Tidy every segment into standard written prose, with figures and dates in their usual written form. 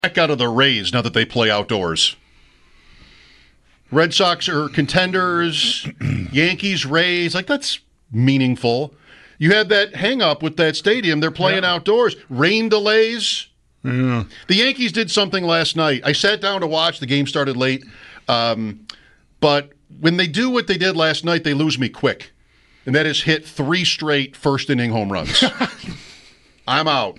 Back out of the Rays now that they play outdoors. Red Sox are contenders, Yankees, Rays, like that's meaningful. You had that hang-up with that stadium. They're playing outdoors. Rain delays. Yeah. The Yankees did something last night. I sat down to watch. The game started late. But when they do what they did last night, they lose me quick. And that is hit 3 straight first-inning home runs. I'm out.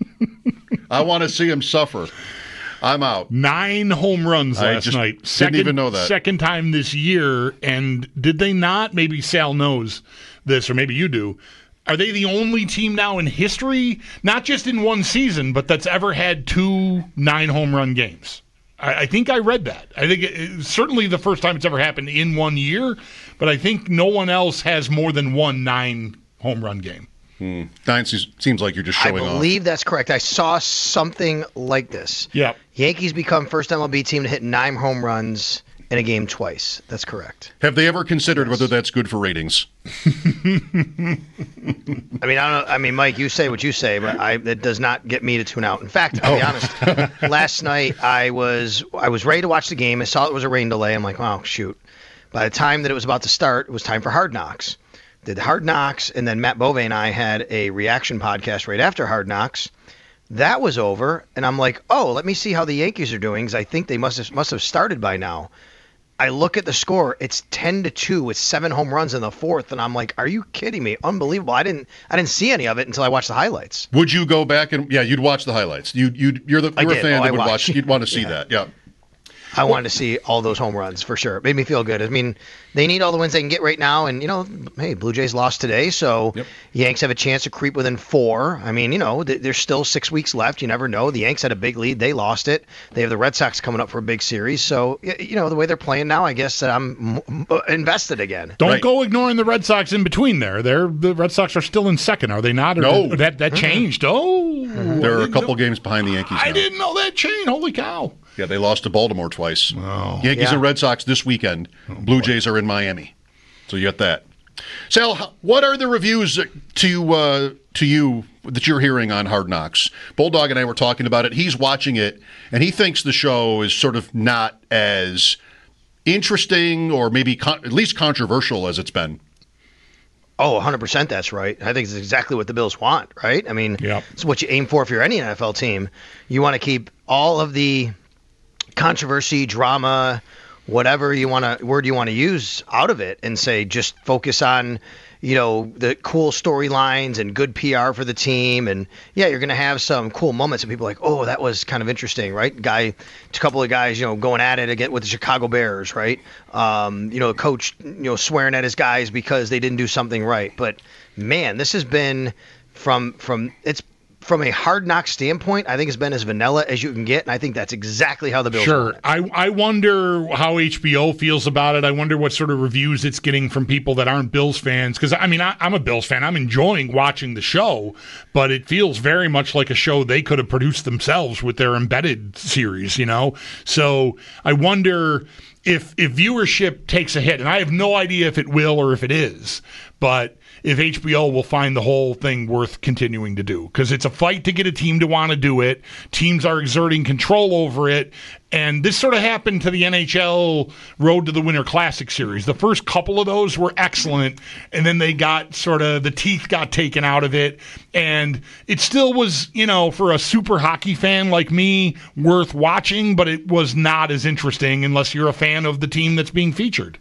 I want to see him suffer. I'm out. 9 home runs last night. Didn't even know that. Second time this year. And did they not? Maybe Sal knows this, or maybe you do. Are they the only team now in history, not just in one season, but that's ever had 2 9-home-run games? I think I read that. I think it's certainly the first time it's ever happened in 1 year, but I think no one else has more than 1 9-home-run game. 9 seems like you're just showing off. I believe that's correct. I saw something like this. Yeah. Yankees become first MLB team to hit 9 home runs in a game twice. That's correct. Have they ever considered whether that's good for ratings? I mean, I don't know. I mean, Mike, you say what you say, but it does not get me to tune out. In fact, I'll be honest. Last night I was ready to watch the game. I saw it was a rain delay. I'm like, oh shoot. By the time that it was about to start, it was time for Hard Knocks. Did Hard Knocks, and then Matt Bove and I had a reaction podcast right after Hard Knocks. That was over, and I'm like, oh, let me see how the Yankees are doing, because I think they must have started by now. I look at the score; it's 10-2 with 7 home runs in the fourth, and I'm like, "Are you kidding me? Unbelievable!" I didn't see any of it until I watched the highlights. Would you go back and you'd watch the highlights? You're a fan that would watch. You'd want to see that. Yeah. I wanted to see all those home runs for sure. It made me feel good. I mean, they need all the wins they can get right now. And, hey, Blue Jays lost today, so Yanks have a chance to creep within 4. I mean, there's still 6 weeks left. You never know. The Yanks had a big lead. They lost it. They have the Red Sox coming up for a big series. So, the way they're playing now, I guess that I'm invested again. Don't go ignoring the Red Sox in between there. The Red Sox are still in second, are they not? Or no. That changed. Oh. They're a couple games behind the Yankees now. I didn't know that changed. Holy cow. Yeah, they lost to Baltimore twice. Oh. Yankees and Red Sox this weekend. Blue Jays are in Miami. So you got that. Sal, what are the reviews to you that you're hearing on Hard Knocks? Bulldog and I were talking about it. He's watching it, and he thinks the show is sort of not as interesting or maybe at least controversial as it's been. Oh, 100% that's right. I think it's exactly what the Bills want, right? I mean, it's what you aim for if you're any NFL team. You want to keep all of the controversy, drama, whatever word you want to use out of it, and say just focus on the cool storylines and good PR for the team. And you're going to have some cool moments and people are like, oh, that was kind of interesting, right? A couple of guys going at it again with the Chicago Bears, right? A coach swearing at his guys because they didn't do something right. But man, this has been from a Hard Knock standpoint, I think it's been as vanilla as you can get, and I think that's exactly how the Bills want it. I wonder how HBO feels about it. I wonder what sort of reviews it's getting from people that aren't Bills fans, because, I mean, I'm a Bills fan. I'm enjoying watching the show, but it feels very much like a show they could have produced themselves with their Embedded series, So I wonder if viewership takes a hit, and I have no idea if it will or if it is, but if HBO will find the whole thing worth continuing to do. Because it's a fight to get a team to want to do it. Teams are exerting control over it. And this sort of happened to the NHL Road to the Winter Classic series. The first couple of those were excellent, and then they got the teeth got taken out of it. And it still was, for a super hockey fan like me, worth watching, but it was not as interesting unless you're a fan of the team that's being featured.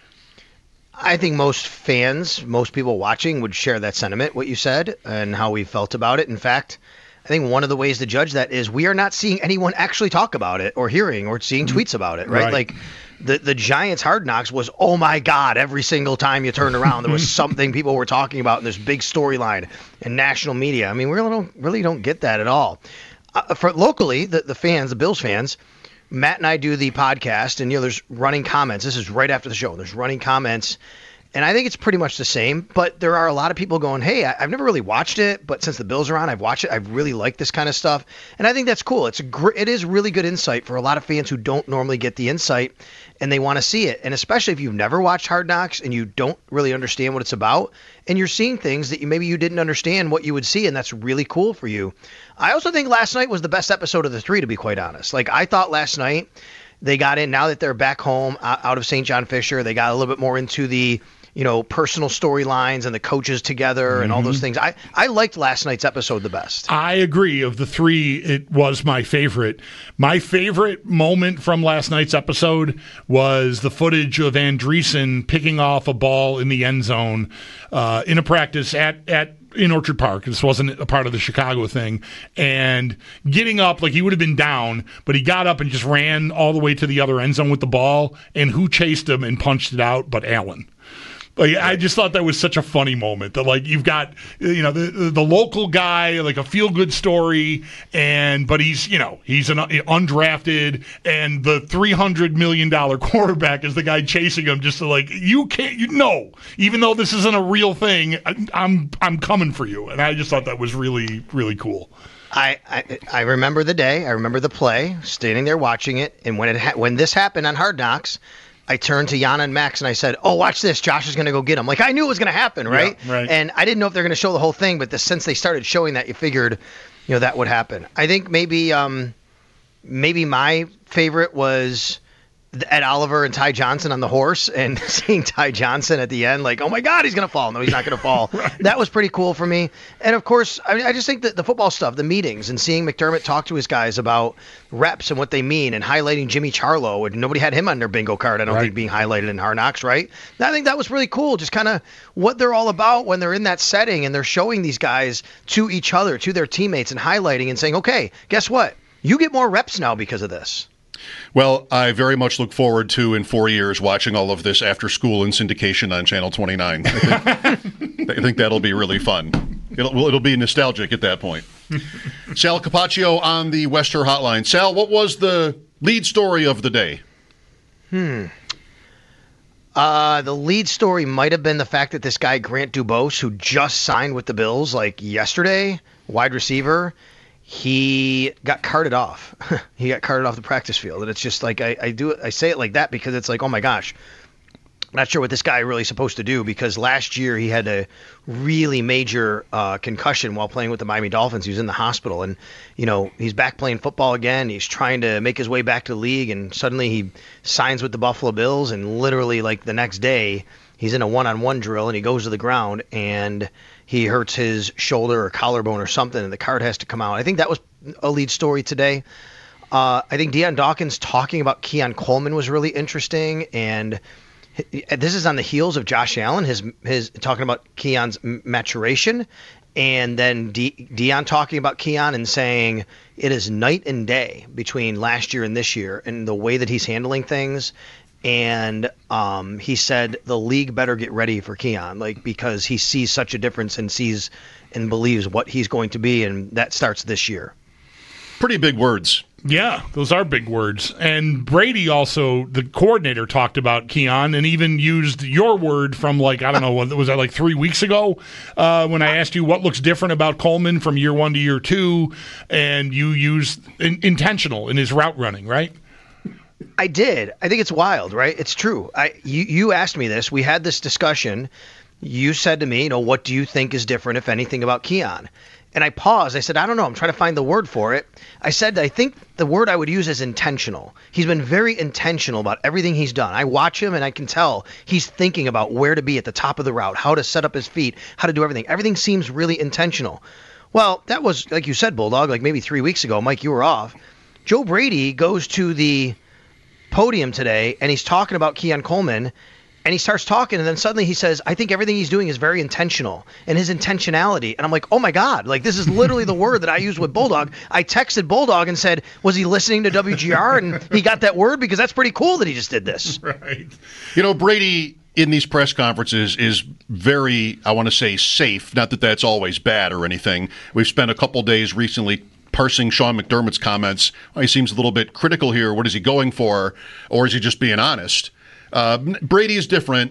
I think most people watching would share that sentiment, what you said, and how we felt about it. In fact, I think one of the ways to judge that is we are not seeing anyone actually talk about it or hearing or seeing tweets about it, right? Like the Giants Hard Knocks was, oh my God, every single time you turned around, there was something people were talking about in this big storyline in national media. I mean, we really don't get that at all. For locally, the fans, the Bills fans, Matt and I do the podcast, and there's running comments. This is right after the show. There's running comments, And I think it's pretty much the same, but there are a lot of people going, hey, I've never really watched it, but since the Bills are on, I've watched it. I really like this kind of stuff. And I think that's cool. It is really good insight for a lot of fans who don't normally get the insight and they want to see it. And especially if you've never watched Hard Knocks and you don't really understand what it's about and you're seeing things that maybe you didn't understand what you would see, and that's really cool for you. I also think last night was the best episode of the 3, to be quite honest. Like, I thought last night they got in, now that they're back home out of St. John Fisher, they got a little bit more into the personal storylines and the coaches together and all those things. I liked last night's episode the best. I agree. Of the 3, it was my favorite. My favorite moment from last night's episode was the footage of Andreessen picking off a ball in the end zone in a practice in Orchard Park. This wasn't a part of the Chicago thing. And getting up, like he would have been down, but he got up and just ran all the way to the other end zone with the ball. And who chased him and punched it out but Allen? Like, I just thought that was such a funny moment that, like, you've got, the local guy, like a feel-good story, but he's an undrafted, and the $300 million quarterback is the guy chasing him just to, like, even though this isn't a real thing, I'm coming for you. And I just thought that was really, really cool. I remember the day. I remember the play, standing there watching it, and when this happened on Hard Knocks, I turned to Yana and Max and I said, oh, watch this. Josh is going to go get him. Like, I knew it was going to happen, right? Yeah, right. And I didn't know if they're going to show the whole thing, but since they started showing that, you figured, that would happen. I think maybe my favorite was Ed Oliver and Ty Johnson on the horse, and seeing Ty Johnson at the end, like, oh my God, he's going to fall. No, he's not going to fall. Right. That was pretty cool for me. And of course, I just think that the football stuff, the meetings, and seeing McDermott talk to his guys about reps and what they mean, and highlighting Jimmy Charlo, and nobody had him on their bingo card, I don't think, being highlighted in Hard Knocks, right? And I think that was really cool, just kind of what they're all about when they're in that setting, and they're showing these guys to each other, to their teammates, and highlighting and saying, okay, guess what? You get more reps now because of this. Well, I very much look forward to, in 4 years, watching all of this after school in syndication on Channel 29. I think that'll be really fun. It'll be nostalgic at that point. Sal Capaccio on the Wester Hotline. Sal, what was the lead story of the day? The lead story might have been the fact that this guy, Grant Dubose, who just signed with the Bills like yesterday, wide receiver, he got carted off. He got carted off the practice field. And it's just like, I say it like that because it's like, oh my gosh, I'm not sure what this guy really supposed to do, because last year he had a really major concussion while playing with the Miami Dolphins. He was in the hospital, and he's back playing football again. He's trying to make his way back to the league, and suddenly he signs with the Buffalo Bills, and literally like the next day he's in a one-on-one drill and he goes to the ground and he hurts his shoulder or collarbone or something, and the card has to come out. I think that was a lead story today. I think Deion Dawkins talking about Keon Coleman was really interesting, and this is on the heels of Josh Allen, his talking about Keon's maturation, and then Deion talking about Keon and saying it is night and day between last year and this year, and the way that he's handling things. And he said the league better get ready for Keon, because he sees such a difference and sees and believes what he's going to be, and that starts this year. Pretty big words. Yeah, those are big words. And Brady also, the coordinator, talked about Keon and even used your word from I don't know, was that 3 weeks ago when I asked you what looks different about Coleman from year 1 to year 2, and you used intentional in his route running, right? I did. I think it's wild, right? It's true. You asked me this. We had this discussion. You said to me, what do you think is different, if anything, about Keon? And I paused. I said, I don't know. I'm trying to find the word for it. I said, I think the word I would use is intentional. He's been very intentional about everything he's done. I watch him and I can tell he's thinking about where to be at the top of the route, how to set up his feet, how to do everything. Everything seems really intentional. Well, that was, like you said, Bulldog, maybe 3 weeks ago. Mike, you were off. Joe Brady goes to the podium today and he's talking about Keon Coleman, and he starts talking, and then suddenly he says, I think everything he's doing is very intentional, and his intentionality. And I'm like, oh my God, this is literally the word that I used with Bulldog. I texted Bulldog and said, was he listening to WGR? And he got that word, because that's pretty cool that he just did this. Right. Brady in these press conferences is very, I want to say, safe. Not that that's always bad or anything. We've spent a couple days recently parsing Sean McDermott's comments. He seems a little bit critical here. What is he going for? Or is he just being honest? Brady is different.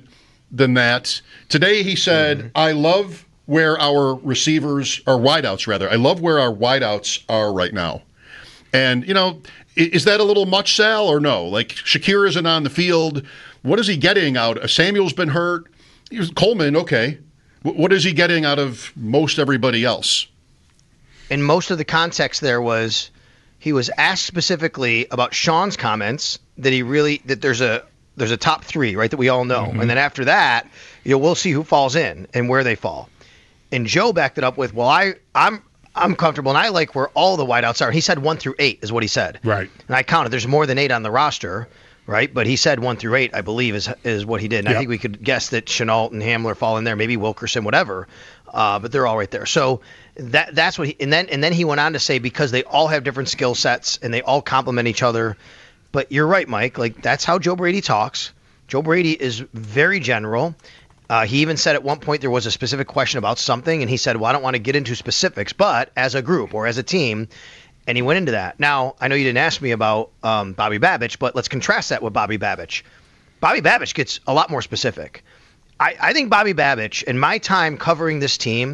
than that. Today he said, I love where our receivers, or wideouts rather, I love where our wideouts are right now. And, is that a little much, Sal, or no? Like, Shakir isn't on the field. What is he getting out? Samuel's been hurt. Coleman, okay. What is he getting out of most everybody else? And most of the context there was he was asked specifically about Sean's comments that there's a top three, right, that we all know. And then after that, we'll see who falls in and where they fall. And Joe backed it up with, well, I'm comfortable, and I like where all the wideouts are. He said 1 through 8 is what he said. Right. And I counted. There's more than 8 on the roster, right? But he said 1 through 8, I believe, is what he did. And I think we could guess that Chenault and Hamler fall in there, maybe Wilkerson, whatever. But they're all right there. So that's what he – and then he went on to say because they all have different skill sets and they all complement each other. But you're right, Mike. Like, that's how Joe Brady talks. Joe Brady is very general. He even said at one point there was a specific question about something, and he said, well, I don't want to get into specifics, but as a group or as a team, and he went into that. Now, I know you didn't ask me about Bobby Babich, but let's contrast that with Bobby Babich. Bobby Babich gets a lot more specific. I think Bobby Babich, in my time covering this team,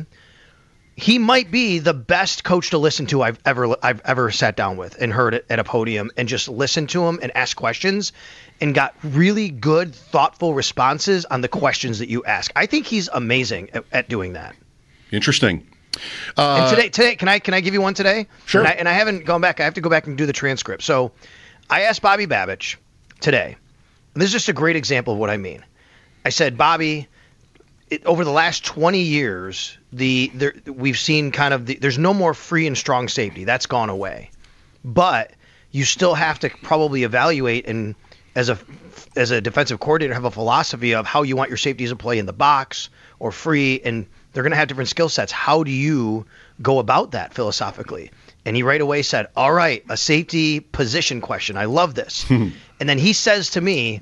he might be the best coach to listen to I've ever sat down with and heard it at a podium and just listened to him and asked questions and got really good, thoughtful responses on the questions that you ask. I think he's amazing at doing that. Interesting. And today, can I give you one today? Sure. And I haven't gone back. I have to go back and do the transcript. So I asked Bobby Babich today. And this is just a great example of what I mean. I said, Bobby, over the last 20 years, we've seen there's no more free and strong safety. That's gone away. But you still have to probably evaluate and as a defensive coordinator have a philosophy of how you want your safeties to play in the box or free, and they're going to have different skill sets. How do you go about that philosophically? And he right away said, all right, a safety position question. I love this. And then he says to me,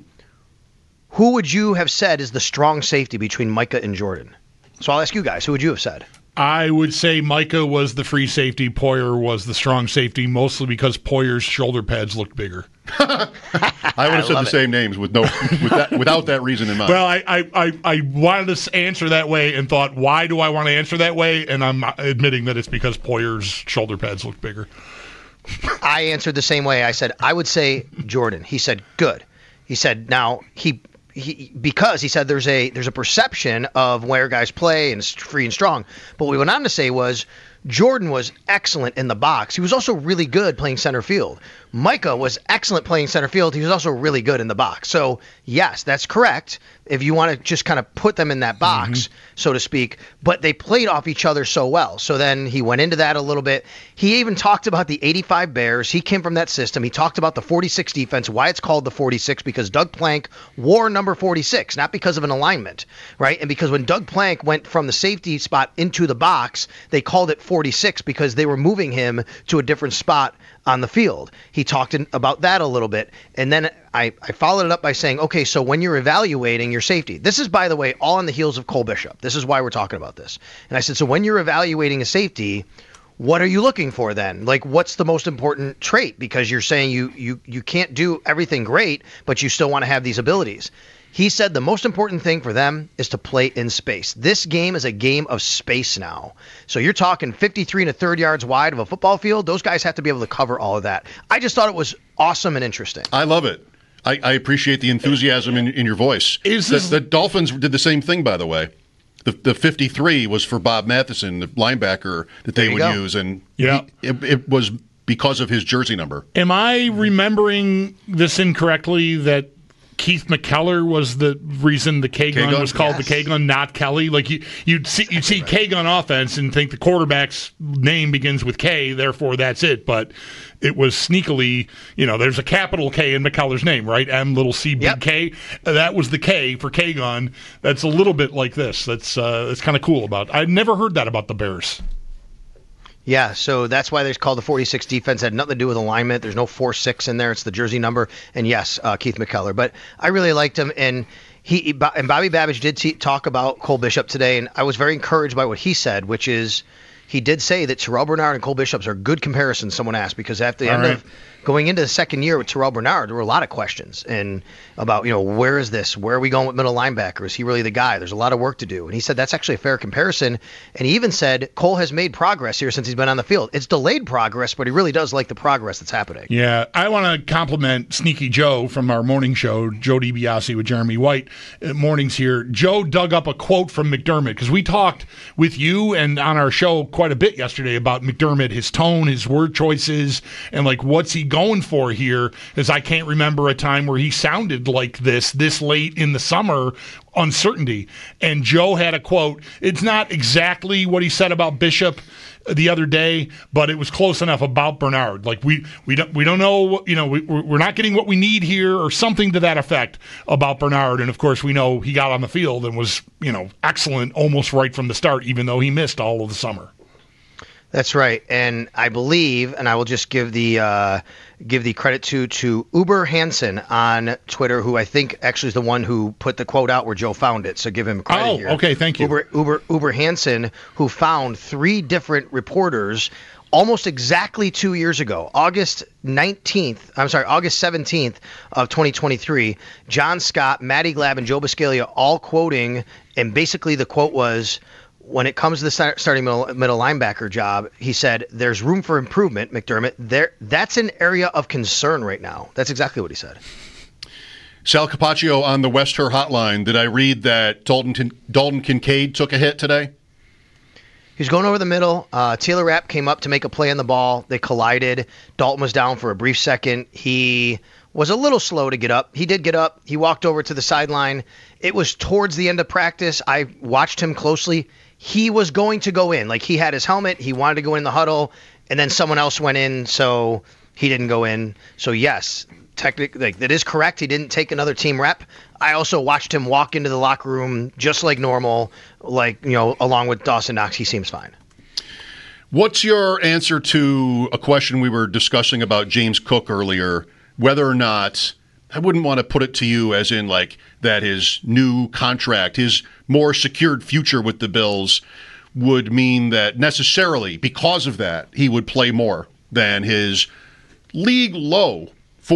who would you have said is the strong safety between Micah and Jordan? So I'll ask you guys, who would you have said? I would say Micah was the free safety. Poyer was the strong safety, mostly because Poyer's shoulder pads looked bigger. I would have said the same names without that reason in mind. Well, I wanted to answer that way and thought, why do I want to answer that way? And I'm admitting that it's because Poyer's shoulder pads look bigger. I answered the same way. I said, I would say Jordan. He said, good. He said, now because he said there's a perception of where guys play and free and strong. But what we went on to say was Jordan was excellent in the box. He was also really good playing center field. Micah was excellent playing center field. He was also really good in the box. So, yes, that's correct if you want to just kind of put them in that box, so to speak. But they played off each other so well. So then he went into that a little bit. He even talked about the 85 Bears. He came from that system. He talked about the 46 defense, why it's called the 46, because Doug Plank wore number 46, not because of an alignment, right? And because when Doug Plank went from the safety spot into the box, they called it 46 because they were moving him to a different spot on the field. He talked about that a little bit. And then I followed it up by saying, okay, so when you're evaluating your safety, this is, by the way, all on the heels of Cole Bishop. This is why we're talking about this. And I said, so when you're evaluating a safety, what are you looking for then? Like, what's the most important trait? Because you're saying you can't do everything great, but you still want to have these abilities. He said the most important thing for them is to play in space. This game is a game of space now. So you're talking 53 1/3 yards wide of a football field. Those guys have to be able to cover all of that. I just thought it was awesome and interesting. I love it. I appreciate the enthusiasm in your voice. The Dolphins did the same thing, by the way. The 53 was for Bob Matheson, the linebacker that they would use, and it was because of his jersey number. Am I remembering this incorrectly, that Keith McKellar was the reason the K-Gun was called the K-Gun, not Kelly? Like you'd see K-Gun offense and think the quarterback's name begins with K, therefore that's it. But it was sneakily, there's a capital K in McKellar's name, right? M little C big K. That was the K for K-Gun. That's a little bit like this. That's kind of cool about. I've never heard that about the Bears. Yeah, so that's why they're called the 46 defense. It had nothing to do with alignment. There's no 4-6 in there. It's the jersey number. And yes, Keith McKellar. But I really liked him. And Bobby Babich did talk about Cole Bishop today. And I was very encouraged by what he said, which is he did say that Terrell Bernard and Cole Bishop are good comparisons, someone asked, because at the end of going into the second year with Terrell Bernard, there were a lot of questions and about, where is this? Where are we going with middle linebacker? Is he really the guy? There's a lot of work to do. And he said that's actually a fair comparison. And he even said Cole has made progress here since he's been on the field. It's delayed progress, but he really does like the progress that's happening. Yeah, I want to compliment Sneaky Joe from our morning show, Joe DiBiase with Jeremy White. Mornings here. Joe dug up a quote from McDermott because we talked with you and on our show quite a bit yesterday about McDermott, his tone, his word choices, and like what's he going for here, as I can't remember a time where he sounded like this late in the summer, uncertainty. And Joe had a quote. It's not exactly what he said about Bishop the other day, but it was close enough about Bernard. Like we don't know, we're not getting what we need here, or something to that effect about Bernard. And of course, we know he got on the field and was, excellent almost right from the start, even though he missed all of the summer. That's right, and I believe, and I will just give the credit to Uber Hansen on Twitter, who I think actually is the one who put the quote out where Joe found it. So give him credit here. Okay, thank you. Uber Hansen, who found 3 different reporters almost exactly 2 years ago, August 17th of 2023. John Scott, Matty Glab, and Joe Biscaglia all quoting, and basically the quote was, when it comes to the starting middle linebacker job, he said, there's room for improvement, McDermott. That's an area of concern right now. That's exactly what he said. Sal Capaccio on the Wester hotline. Did I read that Dalton Kincaid took a hit today? He was going over the middle. Taylor Rapp came up to make a play on the ball. They collided. Dalton was down for a brief second. He was a little slow to get up. He did get up. He walked over to the sideline. It was towards the end of practice. I watched him closely. He was going to go in. Like, he had his helmet. He wanted to go in the huddle, and then someone else went in, so he didn't go in. So, yes, technically, that is correct. He didn't take another team rep. I also watched him walk into the locker room just like normal, along with Dawson Knox. He seems fine. What's your answer to a question we were discussing about James Cook earlier, whether or not, I wouldn't want to put it to you as in like that his new contract, his more secured future with the Bills would mean that necessarily because of that he would play more than his league low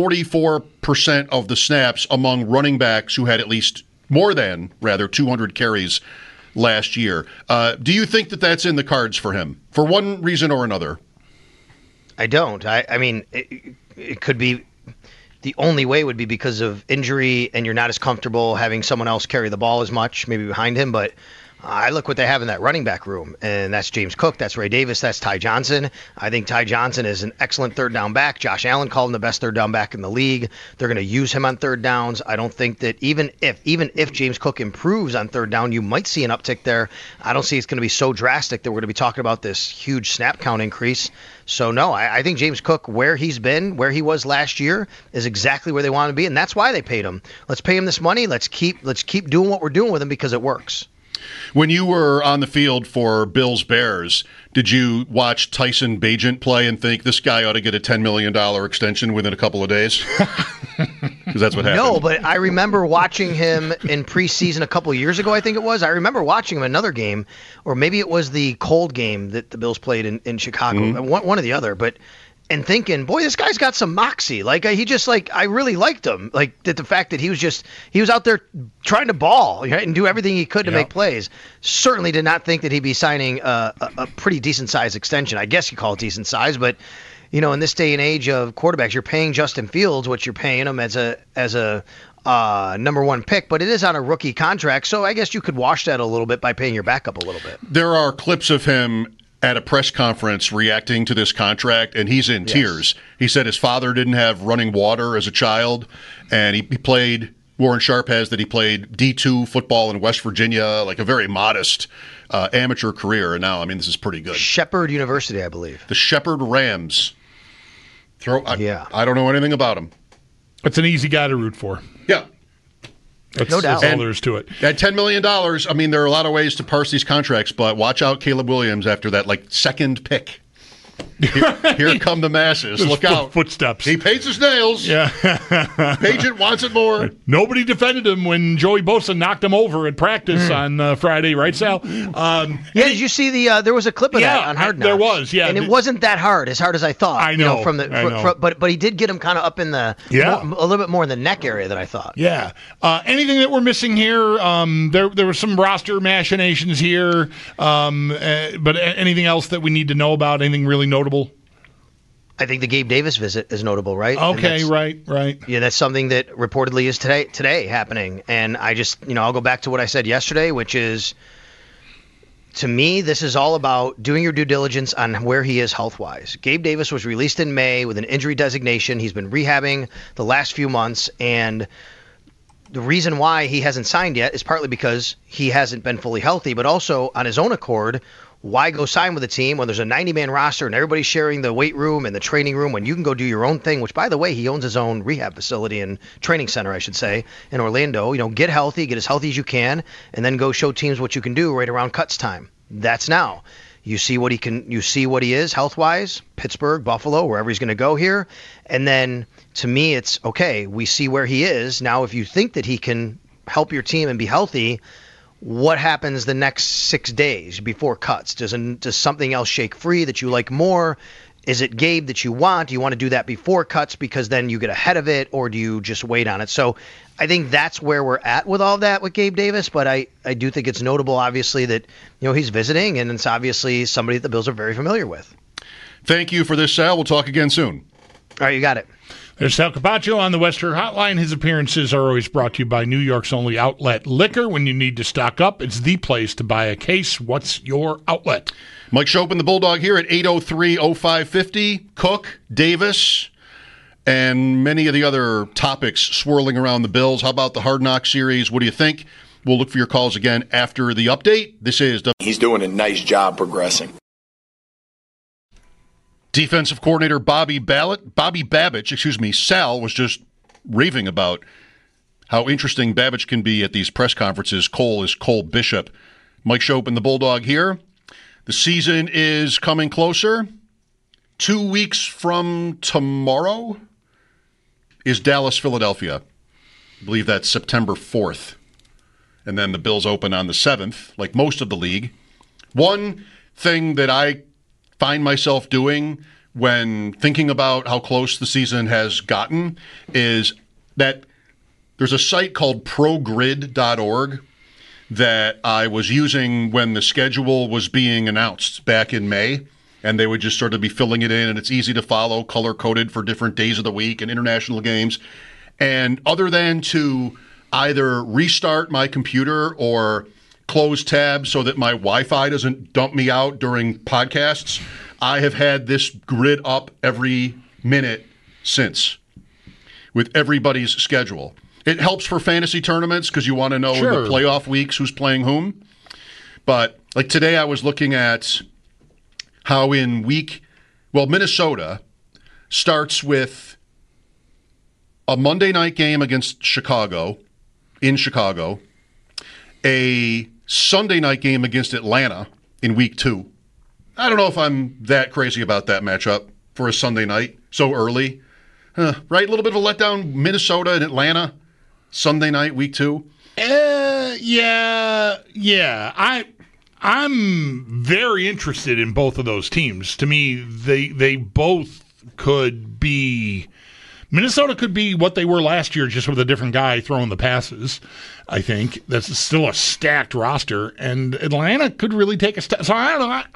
44% of the snaps among running backs who had at least more than 200 carries last year. Do you think that that's in the cards for him for one reason or another? I don't. I mean, it could be. The only way would be because of injury and you're not as comfortable having someone else carry the ball as much, maybe behind him. But I look what they have in that running back room, and that's James Cook, that's Ray Davis, that's Ty Johnson. I think Ty Johnson is an excellent third down back. Josh Allen called him the best third down back in the league. They're going to use him on third downs. I don't think that even if James Cook improves on third down, you might see an uptick there. I don't see it's going to be so drastic that we're going to be talking about this huge snap count increase. So, no, I think James Cook, where he's been, where he was last year, is exactly where they want to be, and that's why they paid him. Let's pay him this money. Let's keep doing what we're doing with him because it works. When you were on the field for Bills-Bears, did you watch Tyson Bagent play and think this guy ought to get a $10 million extension within a couple of days? Because that's what happened. No, but I remember watching him in preseason a couple of years ago, I think it was. I remember watching him in another game, or maybe it was the cold game that the Bills played in Chicago, one or the other. And thinking, boy, this guy's got some moxie. I really liked him. Like, the fact that he was out there trying to ball, right, and do everything he could to make plays. Certainly did not think that he'd be signing a pretty decent size extension. I guess you call it decent size, but in this day and age of quarterbacks, you're paying Justin Fields what you're paying him as a number one pick, but it is on a rookie contract. So I guess you could wash that a little bit by paying your backup a little bit. There are clips of him at a press conference reacting to this contract, and he's in tears. He said his father didn't have running water as a child, and he played, Warren Sharp has that he played D2 football in West Virginia, like a very modest amateur career, and now, this is pretty good. Shepherd University, I believe. The Shepherd Rams. I don't know anything about him. It's an easy guy to root for. Yeah. No doubt. That's all there is to it. At $10 million, there are a lot of ways to parse these contracts, but watch out Caleb Williams after that, second pick. Here come the masses. Look out. Footsteps. He paints his nails. Yeah. Paget wants it more. Nobody defended him when Joey Bosa knocked him over at practice on Friday, right, Sal? Did you see there was a clip of that on Hard Knocks? There was, yeah. And it wasn't that hard as I thought. I know. But he did get him kind of up in the, a little bit more in the neck area than I thought. Yeah. Anything that we're missing here? There were some roster machinations here, but anything else that we need to know about? Anything really notable? I think the Gabe Davis visit is notable, right? Okay, right. Yeah, that's something that reportedly is today happening. And I just, I'll go back to what I said yesterday, which is, to me, this is all about doing your due diligence on where he is health-wise. Gabe Davis was released in May with an injury designation. He's been rehabbing the last few months, and the reason why he hasn't signed yet is partly because he hasn't been fully healthy, but also on his own accord. Why go sign with a team when there's a 90-man roster and everybody's sharing the weight room and the training room when you can go do your own thing, which, by the way, he owns his own rehab facility and training center, I should say, in Orlando. Get healthy, get as healthy as you can, and then go show teams what you can do right around cuts time. That's now. You see what he is health-wise, Pittsburgh, Buffalo, wherever he's going to go here. And then, to me, it's, okay, we see where he is. Now, if you think that he can help your team and be healthy, what happens the next 6 days before cuts? Does something else shake free that you like more? Is it Gabe that you want? Do you want to do that before cuts because then you get ahead of it, or do you just wait on it? So I think that's where we're at with all that with Gabe Davis, but I do think it's notable, obviously, that he's visiting, and it's obviously somebody that the Bills are very familiar with. Thank you for this, Sal. We'll talk again soon. All right, you got it. There's Sal Capaccio on the Western Hotline. His appearances are always brought to you by New York's only outlet liquor. When you need to stock up, it's the place to buy a case. What's your outlet? Mike Schopen, the Bulldog, here at 803-0550. Cook, Davis, and many of the other topics swirling around the Bills. How about the Hard Knocks series? What do you think? We'll look for your calls again after the update. This is He's doing a nice job progressing. Defensive coordinator Bobby Babich, Sal was just raving about how interesting Babich can be at these press conferences. Cole is Cole Bishop. Mike Schopen, the Bulldog, here. The season is coming closer. 2 weeks from tomorrow is Dallas, Philadelphia. I believe that's September 4th. And then the Bills open on the 7th, like most of the league. One thing that I find myself doing when thinking about how close the season has gotten is that there's a site called progrid.org that I was using when the schedule was being announced back in May, and they would just sort of be filling it in, and it's easy to follow, color-coded for different days of the week and international games. And other than to either restart my computer or close tabs so that my Wi-Fi doesn't dump me out during podcasts, I have had this grid up every minute since with everybody's schedule. It helps for fantasy tournaments because you want to know in the playoff weeks who's playing whom. But like today I was looking at how Minnesota starts with a Monday night game against Chicago, in Chicago, a Sunday night game against Atlanta in week 2. I don't know if I'm that crazy about that matchup for a Sunday night so early. Right? A little bit of a letdown. Minnesota and Atlanta, Sunday night, week 2. Yeah. I'm very interested in both of those teams. To me, they both could be. Minnesota could be what they were last year, just with a different guy throwing the passes. I think that's still a stacked roster, and Atlanta could really take a step. So I don't know.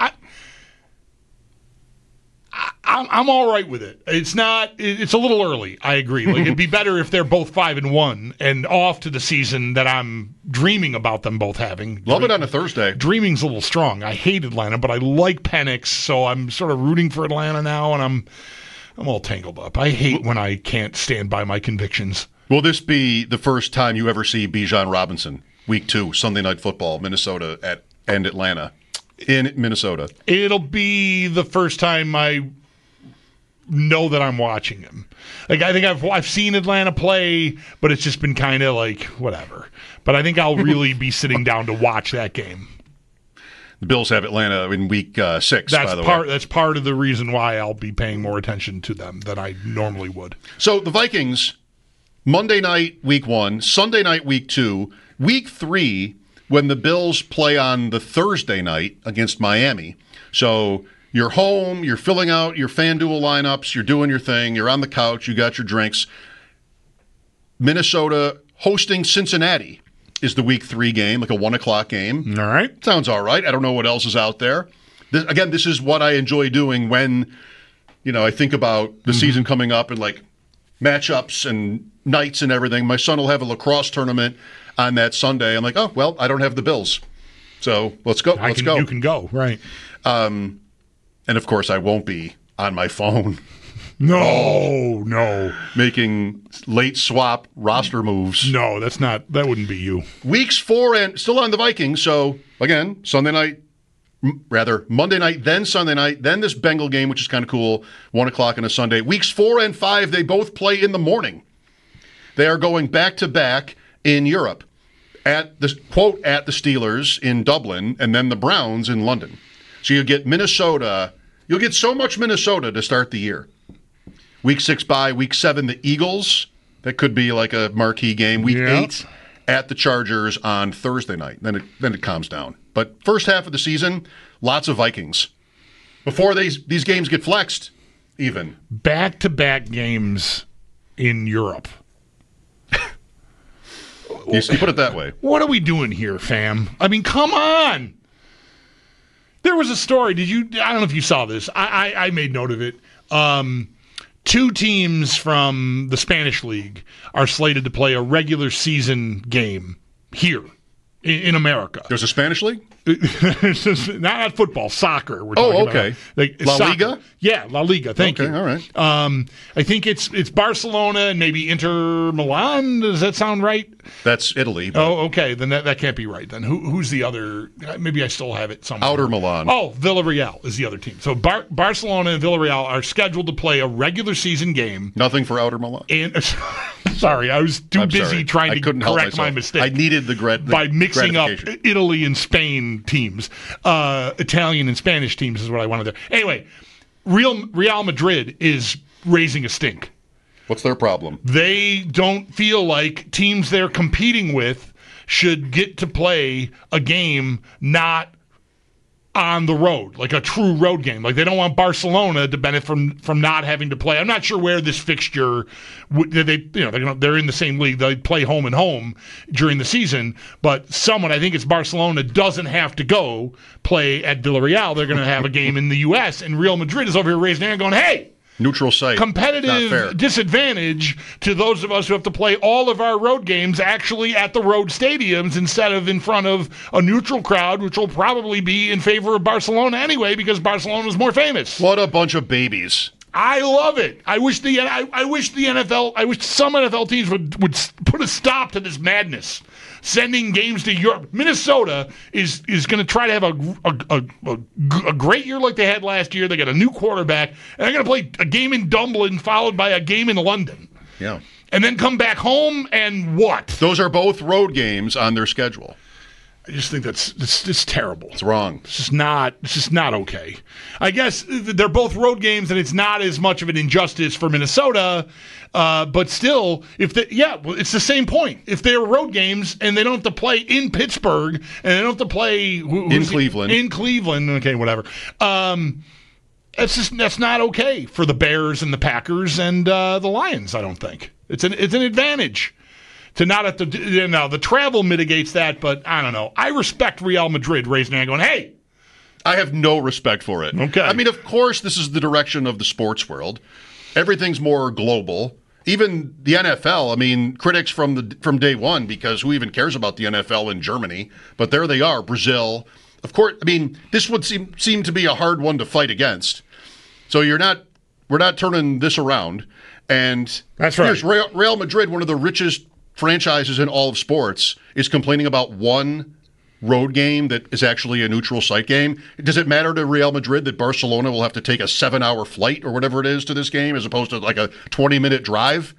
I'm all right with it. It's a little early. I agree. Like it'd be better if they're both 5-1 and off to the season that I'm dreaming about them both having. Love it on a Thursday. Dreaming's a little strong. I hate Atlanta, but I like Penix, so I'm sort of rooting for Atlanta now, and I'm all tangled up. I hate when I can't stand by my convictions. Will this be the first time you ever see Bijan Robinson? Week 2, Sunday Night Football, Minnesota and Atlanta. In Minnesota. It'll be the first time I know that I'm watching him. Like I think I've seen Atlanta play, but it's just been kind of like whatever. But I think I'll really be sitting down to watch that game. The Bills have Atlanta in week 6, by the way. That's part of the reason why I'll be paying more attention to them than I normally would. So the Vikings, Monday night, week 1, Sunday night, week 2, week 3, when the Bills play on the Thursday night against Miami. So you're home, you're filling out your FanDuel lineups, you're doing your thing, you're on the couch, you got your drinks. Minnesota hosting Cincinnati is the week 3 game, like a 1 o'clock game. All right. Sounds all right. I don't know what else is out there. This is what I enjoy doing when, I think about the season coming up and like matchups and nights and everything. My son will have a lacrosse tournament on that Sunday. I'm like, oh, well, I don't have the Bills. So let's go. You can go, right. And, of course, I won't be on my phone. No. Making late swap roster moves. No, that wouldn't be you. Weeks 4 and still on the Vikings. So, again, Monday night, then Sunday night, then this Bengal game, which is kind of cool, 1 o'clock on a Sunday. Weeks 4 and 5, they both play in the morning. They are going back-to-back in Europe at the Steelers in Dublin and then the Browns in London. So you get Minnesota. You'll get so much Minnesota to start the year. Week 6 bye, week 7 the Eagles. That could be like a marquee game. Week 8 at the Chargers on Thursday night. Then it calms down. But first half of the season, lots of Vikings. Before these games get flexed, even. Back-to-back games in Europe. You put it that way. What are we doing here, fam? I mean, come on. There was a story. I don't know if you saw this. I made note of it. 2 teams from the Spanish League are slated to play a regular season game here in America. There's a Spanish League? Not football, soccer. We're talking okay. About. La Liga? Yeah, La Liga. Thank you. All right. I think it's Barcelona and maybe Inter Milan. Does that sound right? That's Italy. But... Oh, okay. Then that can't be right. Then who's the other? Maybe I still have it somewhere. Outer Milan. Oh, Villarreal is the other team. So Barcelona and Villarreal are scheduled to play a regular season game. Nothing for Outer Milan. And sorry, I was too busy trying to correct my mistake. I needed the by mixing up Italy and Spain teams, Italian and Spanish teams is what I wanted there. Anyway, Real Madrid is raising a stink. What's their problem? They don't feel like teams they're competing with should get to play a game not on the road, like a true road game. Like they don't want Barcelona to benefit from not having to play. I'm not sure where this fixture they're in the same league. They play home and home during the season, but I think it's Barcelona, doesn't have to go play at Villarreal. They're going to have a game in the U.S. and Real Madrid is over here raising their hand going, hey, neutral site. Competitive disadvantage to those of us who have to play all of our road games actually at the road stadiums instead of in front of a neutral crowd, which will probably be in favor of Barcelona anyway because Barcelona is more famous. What a bunch of babies. I love it. I wish some NFL teams would put a stop to this madness. Sending games to Europe. Minnesota is going to try to have a great year like they had last year. They got a new quarterback, and they're going to play a game in Dublin followed by a game in London. Yeah. And then come back home and what? Those are both road games on their schedule. I just think that's terrible. It's wrong. It's just not okay. I guess they're both road games, and it's not as much of an injustice for Minnesota. But still, it's the same point. If they're road games and they don't have to play in Pittsburgh and they don't have to play in Cleveland, okay, whatever. That's not okay for the Bears and the Packers and the Lions. I don't think it's an advantage. To not have to, now the travel mitigates that, but I don't know. I respect Real Madrid raising their hand going, hey. I have no respect for it. Okay. I mean, of course, this is the direction of the sports world. Everything's more global. Even the NFL, I mean, critics from day one, because who even cares about the NFL in Germany? But there they are, Brazil. Of course, I mean, this would seem to be a hard one to fight against. So we're not turning this around. And that's right. Here's Real Madrid, one of the richest franchises in all of sports, is complaining about one road game that is actually a neutral site game. Does it matter to Real Madrid that Barcelona will have to take a 7-hour flight or whatever it is to this game as opposed to like a 20-minute drive?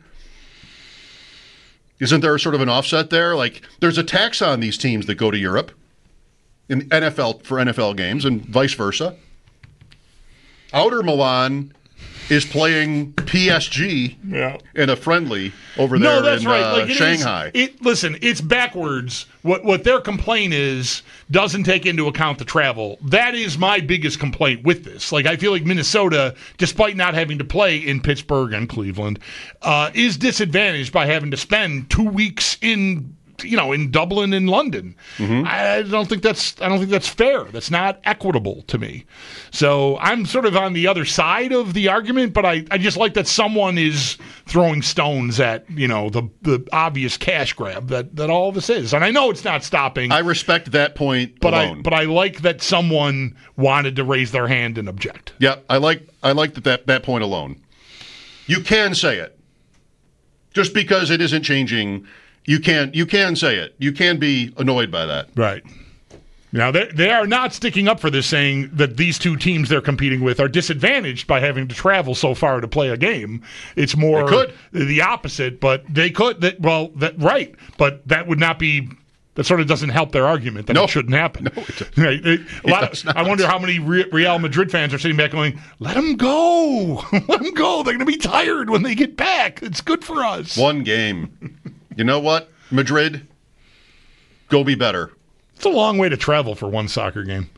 Isn't there sort of an offset there? Like, there's a tax on these teams that go to Europe. in NFL for NFL games and vice versa. Outer Milan is playing PSG in a friendly over there in Shanghai. Listen, it's backwards. What their complaint is doesn't take into account the travel. That is my biggest complaint with this. Like, I feel like Minnesota, despite not having to play in Pittsburgh and Cleveland, is disadvantaged by having to spend 2 weeks in Dublin and London. Mm-hmm. I don't think that's fair. That's not equitable to me. So I'm sort of on the other side of the argument, but I just like that someone is throwing stones at, the obvious cash grab that all of this is. And I know it's not stopping. I respect that point alone. But I like that someone wanted to raise their hand and object. Yeah, I like that point alone. You can say it. Just because it isn't changing, You can say it. You can be annoyed by that. Right. Now, they are not sticking up for this, saying that these two teams they're competing with are disadvantaged by having to travel so far to play a game. It's more the opposite, but they could. Right. But that would not be. That sort of doesn't help their argument that it shouldn't happen. No, it I wonder how many Real Madrid fans are sitting back going, let them go. Let them go. They're going to be tired when they get back. It's good for us. One game. You know what, Madrid? Go be better. It's a long way to travel for one soccer game.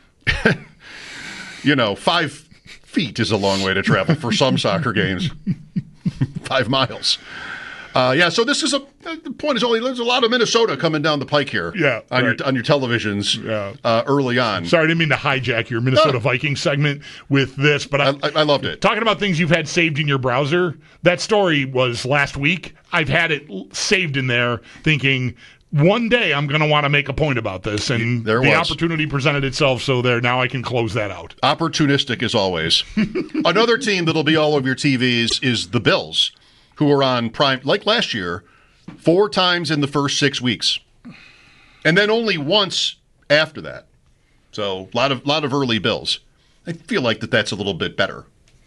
5 feet is a long way to travel for some soccer games. 5 miles. So this is the point is only there's a lot of Minnesota coming down the pike here. Yeah, on your televisions early on. Sorry, I didn't mean to hijack your Minnesota Vikings segment with this, but I loved it. Talking about things you've had saved in your browser, that story was last week. I've had it saved in there, thinking one day I'm going to want to make a point about this, and the opportunity presented itself. So now I can close that out. Opportunistic as always. Another team that'll be all over your TVs is the Bills, who are on prime, like last year, 4 times in the first 6 weeks. And then only once after that. So a lot of early Bills. I feel like that's a little bit better.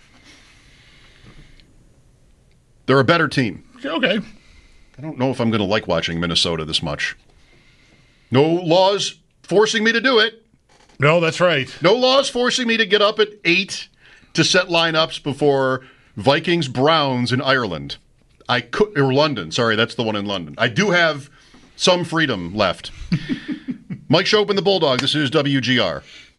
They're a better team. Okay. I don't know if I'm going to like watching Minnesota this much. No laws forcing me to do it. No, that's right. No laws forcing me to get up at 8 to set lineups before Vikings, Browns in Ireland. Or London. Sorry, that's the one in London. I do have some freedom left. Mike Schopp and the Bulldog. This is WGR.